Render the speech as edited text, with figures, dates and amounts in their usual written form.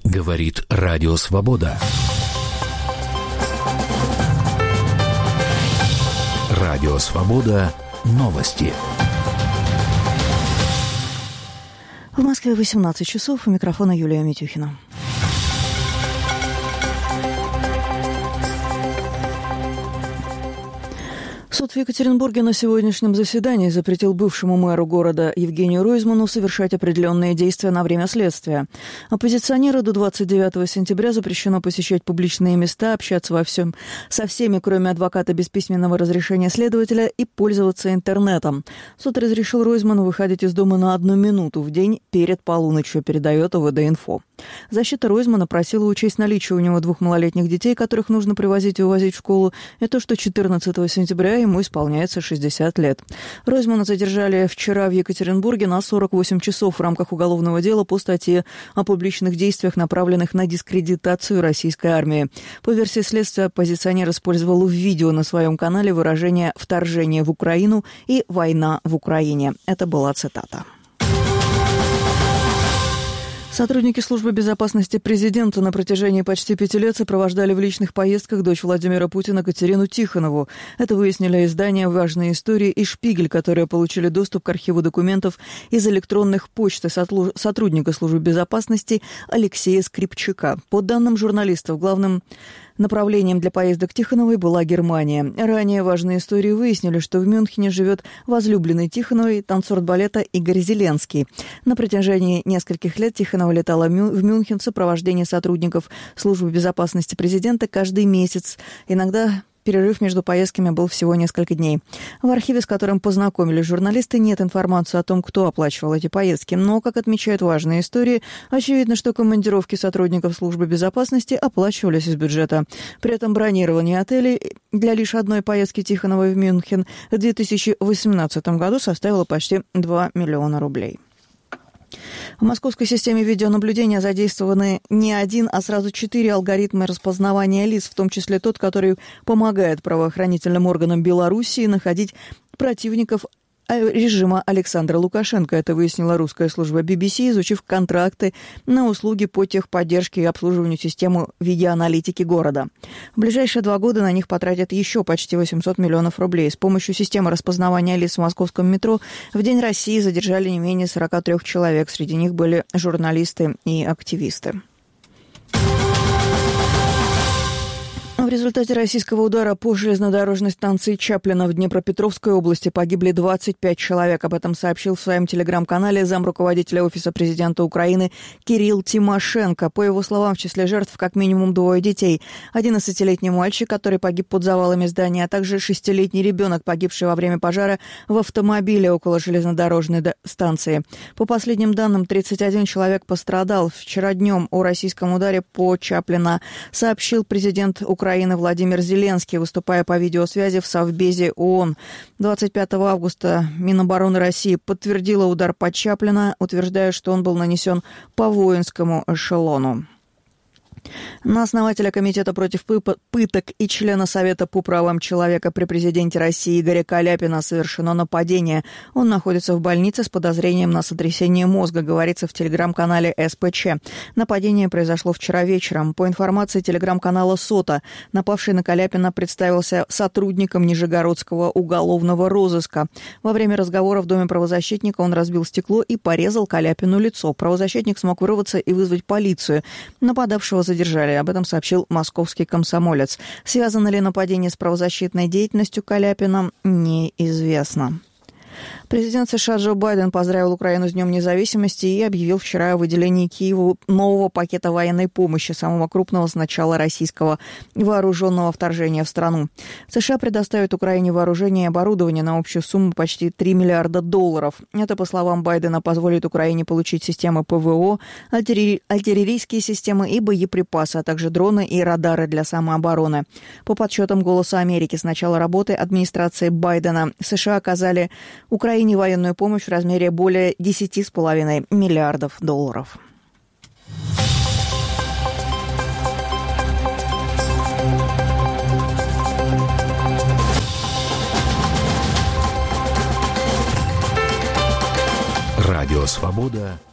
Говорит Радио Свобода. Радио Свобода. Новости. В Москве 18 часов. У микрофона Юлия Митюхина. Суд в Екатеринбурге на сегодняшнем заседании запретил бывшему мэру города Евгению Ройзману совершать определенные действия на время следствия. Оппозиционеру до 29 сентября запрещено посещать публичные места, общаться со всеми, кроме адвоката без письменного разрешения следователя, и пользоваться интернетом. Суд разрешил Ройзману выходить из дома на 1 минуту в день перед полуночью, передает ОВД-инфо. Защита Ройзмана просила учесть наличие у него 2 малолетних детей, которых нужно привозить и увозить в школу, и то, что 14 сентября ему исполняется 60 лет. Ройзмана задержали вчера в Екатеринбурге на 48 часов в рамках уголовного дела по статье о публичных действиях, направленных на дискредитацию российской армии. По версии следствия, оппозиционер использовал в видео на своем канале выражение «вторжение в Украину» и «война в Украине». Это была цитата. Сотрудники службы безопасности президента на протяжении почти 5 лет сопровождали в личных поездках дочь Владимира Путина Катерину Тихонову. Это выяснили издания «Важные истории» и «Шпигель», которые получили доступ к архиву документов из электронных почт сотрудника службы безопасности Алексея Скрипчака. По данным журналистов, главным направлением для поездок Тихоновой была Германия. Ранее «Важные истории» выяснили, что в Мюнхене живет возлюбленный Тихоновой, танцор балета Игорь Зеленский. На протяжении нескольких лет Тихонова летала в Мюнхен в сопровождении сотрудников службы безопасности президента каждый месяц. Иногда перерыв между поездками был всего несколько дней. В архиве, с которым познакомились журналисты, нет информации о том, кто оплачивал эти поездки. Но, как отмечают «Важные истории», очевидно, что командировки сотрудников службы безопасности оплачивались из бюджета. При этом бронирование отелей для лишь одной поездки Тихоновой в Мюнхен в 2018 году составило почти 2 миллиона рублей. В московской системе видеонаблюдения задействованы не 1, а сразу 4 алгоритма распознавания лиц, в том числе тот, который помогает правоохранительным органам Белоруссии находить противников режима Александра Лукашенко. Это выяснила русская служба BBC, изучив контракты на услуги по техподдержке и обслуживанию системы видеоаналитики города. В ближайшие 2 года на них потратят еще почти 800 миллионов рублей. С помощью системы распознавания лиц в московском метро в День России задержали не менее 43 человек. Среди них были журналисты и активисты. В результате российского удара по железнодорожной станции Чаплина в Днепропетровской области погибли 25 человек. Об этом сообщил в своем телеграм-канале замруководителя Офиса президента Украины Кирилл Тимошенко. По его словам, в числе жертв как минимум 2 детей. 11-летний мальчик, который погиб под завалами здания, а также 6-летний ребенок, погибший во время пожара в автомобиле около железнодорожной станции. По последним данным, 31 человек пострадал. Вчера днем о российском ударе по Чаплина сообщил президент Украины Владимир Зеленский, выступая по видеосвязи в Совбезе ООН. 25 августа Минобороны России подтвердила удар по Чаплина, утверждая, что он был нанесен по воинскому эшелону. На основателя Комитета против пыток и члена Совета по правам человека при президенте России Игоря Каляпина совершено нападение. Он находится в больнице с подозрением на сотрясение мозга, говорится в телеграм-канале СПЧ. Нападение произошло вчера вечером. По информации телеграм-канала СОТА, напавший на Каляпина представился сотрудником Нижегородского уголовного розыска. Во время разговора в доме правозащитника он разбил стекло и порезал Каляпину лицо. Правозащитник смог вырваться и вызвать полицию. Нападавшего задержали. Об этом сообщил московский «Комсомолец». Связано ли нападение с правозащитной деятельностью Каляпина, неизвестно. Президент США Джо Байден поздравил Украину с Днем независимости и объявил вчера о выделении Киеву нового пакета военной помощи, самого крупного с начала российского вооруженного вторжения в страну. США предоставят Украине вооружение и оборудование на общую сумму почти $3 миллиарда. Это, по словам Байдена, позволит Украине получить системы ПВО, артиллерийские системы и боеприпасы, а также дроны и радары для самообороны. По подсчетам «Голоса Америки», с начала работы администрации Байдена США оказали Украине военную помощь в размере более $10,5 миллиардов. Радио «Свобода».